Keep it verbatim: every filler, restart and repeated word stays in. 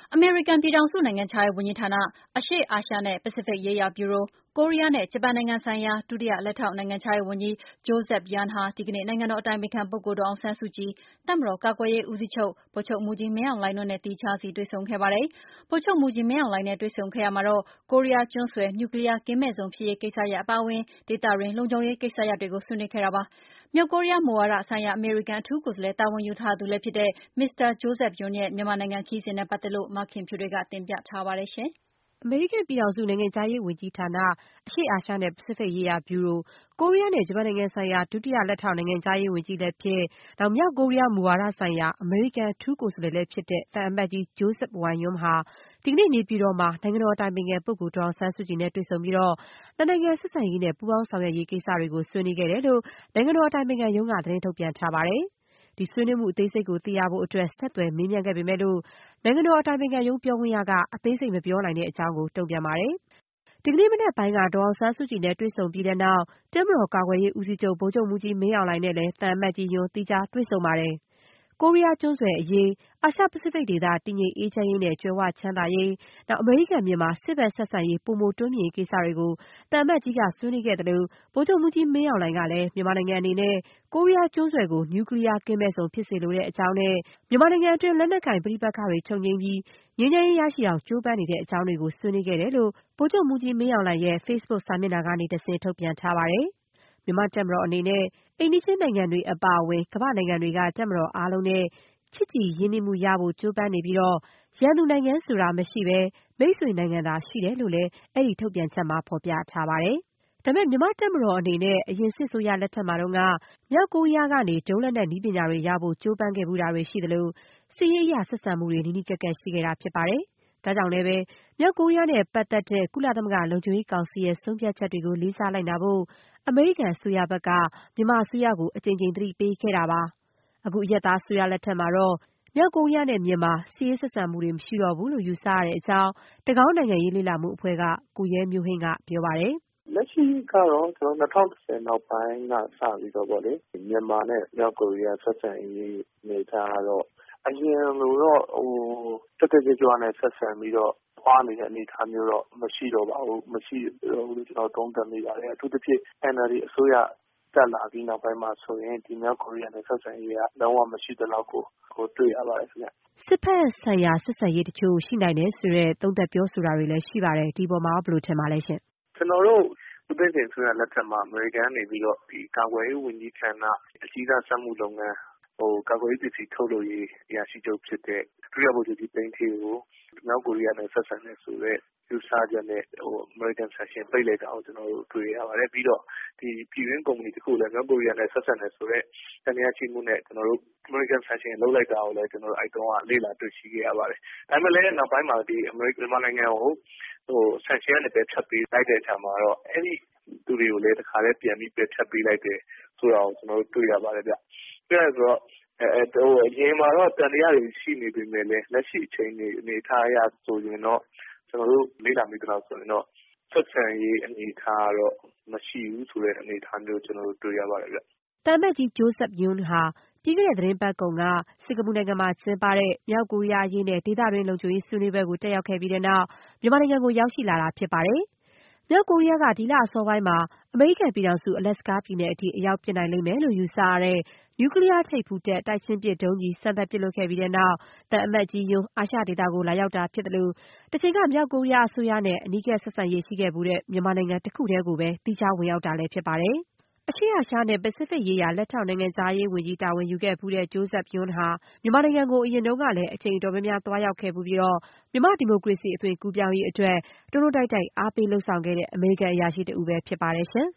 အမေရိကန်ပြည်ထောင်စုနိုင်ငံခြားရေးဝန်ကြီးဌာနအရှေ့အာရှနဲ့ပစိဖိတ်ရေးရာဗျူရို၊ကိုရီးယားနဲ့ဂျပန်နိုင်ငံဆိုင်ရာဒုတိယလက်ထောက်နိုင်ငံခြားရေးဝန်ကြီး Joseph Yun ဟာဒီကနေ့နိုင်ငံတော်အတိုင်ပင်ခံပုဂ္ဂိုလ်ဒေါ်အောင်ဆန်းစုကြည်၊တပ်မတော်ကာကွယ်ရေးဦးစီးချုပ်ဗိုလ်ချုပ်မှူးကြီးမင်းအောင်လှိုင်တို့နဲ့သီးခြားစီတွေ့ဆုံခဲ့ပါတယ်။ဗိုလ်ချုပ်မှူးကြီးမင်းအောင်လှိုင်နဲ့တွေ့ဆုံခဲ့ရာမှာတော့ကိုရီးယားကျွန်းဆွယ်နျူကလီးယားကင်းမဲ့ဇုံဖြစ်ရေးကိစ္စရပ်အပါအဝင်ဒေသတွင်းလုံခြုံရေးကိစ္စရပ်တွေကိုဆွေးနွေးခဲ့တာပါ။မြောက်ကိုရီးယားမူဝါဒဆိုင်ရာအမေရိကန်အထူးကိုယ်စားလှယ်တာဝန်ယူထားသူလည်းဖြစ်တဲ့မစ္စတာ Joseph Yun ရဲ့မြန်မာနိုင်ငံခရီးစဉ်နဲ့ပတ်သက်လို့မခင်ဖြူထွေးကတင်ပြထားပါတယ်။အမေရိကန်ပြည်ထောင်စုနိုင်ငံခြားရေးဝန်ကြီးဌာနအရှေ့အာရှနဲ့ပစိဖိတ်ရေးရာဗျူရို၊ကိုရီးယားနဲ့ဂျပန်နိုင်ငံဆိုင်ရာဒုတိယလက်ထောက်နိုင်ငံခြားရေးဝန်ကြီးလည်းဖြစ်၊နောက်မြောက်ကိုရီးယားမူဝါဒဆိုင်ရာအမေရိကန်အထူးကိုယ်စားလှယ်လည်းဖြစ်တဲ့သံအမတ်ကြီး Joseph Yun ဟာဒီကနေ့နေပြည်တော်မှာနိုင်ငံတော်အတိုင်ပင်ခံပုဂ္ဂိုလ်ဒေါ်အောင်ဆန်းစုကြည်နဲ့တွေ့ဆုံပြီးနှစ်နိုင်ငံဆက်ဆံရေးနဲ့ပူးပေါင်းဆောင်ရွက်ရေးကိစ္စတွေကိုဆွေးနွေးခဲ့တယ်လို့နိုင်ငံတော်အတိုင်ပင်ခံရုံးကသတင်းထုတ်ပြန်ထားပါတယ်။ ဒီဆွေးနွေးမှုအသေးစိတ်ကိုသိရဖို့အတွက်ဆက်သွယ်မေးမြန်းခဲ့ပေမဲ့လို့နိုင်ငံတော်အတိုင်ပင်ခံရုံးပြောခွင့်ရကအသေးစိတ်မပြောနိုင်တဲ့အကြောင်းကိုတုံ့ပြန်ပါတယ်။ ဒီကနေ့မနက်ပိုင်းကဒေါ်အောင်ဆန်းစုကြည်နဲ့တွေ့ဆုံပြီးတဲ့နောက်တပ်မတော်ကာကွယ်ရေးဦးစီးချုပ်ဗိုလ်ချုပ်မှူးကြီးမင်းအောင်လှိုင်နဲ့လည်းသံအမတ်ကြီး Yun သီးခြားတွေ့ဆုံပါတယ်။ ကိုရီးယားကျွန်းဆွယ်အရေး၊အာရှပစိဖိတ်ဒေသတည်ငြိမ်အေးချမ်းရေးနဲ့ကြွယ်ဝချမ်းသာရေး၊အမေရိကန်-မြန်မာစစ်ဘက်ဆက်ဆံရေးပိုမိုတိုးမြှင့်ရေးကိစ္စတွေကိုသံအမတ်ကြီးကဆွေးနွေးခဲ့သလိုဗိုလ်ချုပ်မှူးကြီးမင်းအောင်လှိုင်ကလည်းမြန်မာနိုင်ငံအနေနဲ့ကိုရီးယားကျွန်းဆွယ်ကိုနျူကလီးယားကင်းမဲ့ဇုံဖြစ်စေလိုတဲ့အကြောင်းနဲ့မြန်မာနိုင်ငံတွင်းလက်နက်ကိုင်ပဋိပက္ခတွေချုပ်ငြိမ်းပြီးငြိမ်းချမ်းရေးရရှိအောင်ကြိုးပမ်းနေတဲ့အကြောင်းတွေကိုဆွေးနွေးခဲ့တယ်လို့ဗိုလ်ချုပ်မှူးကြီးမင်းအောင်လှိုင်ရဲ့ Facebook စာမျက်နှာကနေတဆင့်ထုတ်ပြန်ထားပါတယ်။ မြန်မာ့တပ်မတော်အနေနဲ့အိမ်နီးချင်းနိုင်ငံတွေအပါအဝင်ကမ္ဘာ့နိုင်ငံတွေကတပ်မတော်အားလုံးနဲ့ချစ်ကြည်ရင်းနှီးမှုရဖို့ကြိုးပမ်းနေပြီးရန်သူနိုင်ငံဆိုတာမရှိဘဲမိတ်ဆွေနိုင်ငံသာရှိတယ်လို့လည်းအဲဒီ ထုတ်ပြန်ချက်မှာဖော်ပြထားပါတယ်။ ဒါပေမဲ့မြန်မာ့တပ်မတော်အနေနဲ့အရင်စစ်အစိုးရလက်ထက်မှာတုန်းကမြောက်ကိုရီးယားကနေဒုံးလက်နက်နည်းပညာတွေရဖို့ကြိုးပမ်းခဲ့ဖူးတာတွေရှိသလိုစစ်ရေးအရဆက်ဆံမှုတွေနီးနီးကပ်ကပ်ရှိခဲ့တာဖြစ်ပါတယ်။ ဒါကြောင့်လည်းပဲမြောက်ကိုရီးယားနဲ့ပတ်သက်တဲ့ကုလသမဂ္ဂလုံခြုံရေးကောင်စီရဲ့ဆုံးဖြတ်ချက်တွေကိုလေးစားလိုက်နာဖို့အမေရိကန်အစိုးရဘက်ကမြန်မာအစိုးရကိုအကြိမ်ကြိမ်သတိပေးခဲ့တာပါ။ အခုအရပ်သားအစိုးရလက်ထက်မှာတော့မြောက်ကိုရီးယားနဲ့မြန်မာစစ်ရေးဆက်ဆံမှုတွေမရှိတော့ဘူးလို့ယူဆရတဲ့အကြောင်းတကောင်းနိုင်ငံရေးလေ့လာမှုအဖွဲ့ကကိုရဲမျိုးဟိန်းကပြောပါတယ်။ “လက်ရှိကတော့ကျနော်တို့၂၀၁၀နောက်ပိုင်းကစပြီးတော့ပေါ့လေမြန်မာနဲ့မြောက်ကိုရီးယားဆက်ဆံရေးအနေအထားကတော့အရင်လိုတော့ဟိုတက်တက်ကြွကြွနဲ့ဆက်ဆံပြီးတော့သွားနေတဲ့အနေအထားမျိုးတော့မရှိတော့ပါဘူး။မရှိတော့ဘူးလို့ကျနော်သုံးသပ်မိပါတယ်။အထူးသဖြင့် အန်အယ်လ်ဒီ အစိုးရတက်လာပြီးနောက်ပိုင်းမှာဆိုရင်ဒီမြောက်ကိုရီးယားနဲ့ဆက်ဆံရေးကလုံးဝမရှိသလောက်ကိုတွေ့ရပါတယ်ခင်ဗျ။စစ်ဘက်ဆိုင်ရာဆက်ဆံရေးတချို့ရှိနိုင်တယ်ဆိုတဲ့သုံးသပ်ပြောဆိုတာတွေလည်းရှိပါတယ်။ဒီအပေါ်မှာရောဘယ်လိုထင်ပါလဲရှင့်။ကျနော်တို့ဦးသိန်းစိန်အစိုးရလက်ထက်မှာအမေရိကန်ကနေပြီးတော့ဒီကာကွယ်ရေးဝန်ကြီးဌာနအကြီးစားစက်မှုလုပ်ငန်းဟိုကာကွယ်ရေးပစ္စည်းထုတ်လုပ်ရေးအရာရှိချုပ်ဖြစ်တဲ့ဒုတိယဗိုလ်ချုပ်ကြီးသိန်းဌေးကိုမြောက်ကိုရီးယားနဲ့ဆက်ဆံနေဆိုတဲ့ယူဆချက်နဲ့ဟိုအမေရိကန်ဆန်ရှင်ပိတ်လိုက်တာကိုကျနော်တို့တွေ့ရပါတယ်ပြီးတော့ဒီပြည်တွင်းကုမ္ပဏီတခုလည်းမြောက်ကိုရီးယားနဲ့ဆက်ဆံနေဆိုတဲ့တန်ရာရှိမှုနဲ့ကျနော်တို့အမေရိကန်ဆန်ရှင်လုပ်လိုက်တာကိုလည်းကျနော်တို့အဲ့တုန်းကလေ့လာတွေ့ရှိခဲ့ရပါတယ်ဒါပေမဲ့လည်းနောက်ပိုင်းမှာဒီအမေရိကန်မြန်မာနိုင်ငံကိုဟိုဆန်ရှင်ကနေပဲဖြတ်ပေးလိုက်တဲ့အခါမှာတော့အဲ့ဒီသူတွေကိုလည်းတခါလေးပြန်ပြီးပြတ်ဖြတ်ပေးလိုက်တယ်ဆိုတာကိုကျနော်တို့တွေ့ရပါတယ်ဗျတွေ့ရဆိုတော့အဲဟိုအရင်မှာတော့တန်တရားတွေရှိနေပေမဲ့လည်းလက်ရှိအချိန်တွေအနေထားအရဆိုရင်တော့ကျနော်တို့လေ့လာမိသလောက်ဆိုရင်တော့ဆက်ဆံရေးအနေထားတော့မရှိဘူးဆိုတဲ့အနေထားမျိုးကျနော်တို့တွေ့ရပါတယ်ဗျ။တန်မတ်ကြီး Joseph Yun ဟာပြီးခဲ့တဲ့သီတင်းပတ်ကုန်ကစင်ကာပူနိုင်ငံမှာကျင်းပတဲ့မြောက်ကိုရီးယားအရေးနဲ့ဒေသတွင်းလုံခြုံရေးဆွေးနွေးပွဲကိုတက်ရောက်ခဲ့ပြီးတဲ့နောက်မြန်မာနိုင်ငံကိုရောက်ရှိလာတာဖြစ်ပါတယ်။မြောက်ကိုရီးယားကဒီလအစောပိုင်းမှာအမေရိကန်ပြည်ထောင်စုအလက်စကားပြည်နယ်အထိအရောက်ပစ်နိုင်လိမ့်မယ်လို့ယူဆရတဲ့နျူကလီးယားထိပ်ဖူးတပ်တိုက်ချင်းပစ်ဒုံးကျည်စမ်းသပ်ပစ်လွှတ်ခဲ့ပြီးတဲ့နောက်သံအမတ်ကြီး Yun အာရှဒေသကိုလာရောက်တာဖြစ်သလိုတချိန်ကမြောက်ကိုရီးယားအစိုးရနဲ့အနီးကပ်ဆက်ဆံရေးရှိခဲ့ဖူးတဲ့မြန်မာနိုင်ငံတခုတည်းကိုပဲသီးခြားဝင်ရောက်တာလည်းဖြစ်ပါတယ်။ အရှေ့အာရှနဲ့ပစိဖိတ်ရေးရာလက်ထောက်နိုင်ငံခြားရေးဝန်ကြီးတာဝန်ယူခဲ့ဖူးတဲ့ Joseph Yun ဟာမြန်မာနိုင်ငံကိုအရင်တုန်းကလည်းအကြိမ်အတော်များများသွားရောက်ခဲ့ဖူးပြီးမြန်မာ့ဒီမိုကရေစီအသွင်ကူးပြောင်းရေးအတွက်တွန်းတွန်းတိုက်တိုက်အားပေးလုပ်ဆောင်ခဲ့တဲ့အမေရိကန်အရာရှိတဦးပဲဖြစ်ပါတယ်ရှင်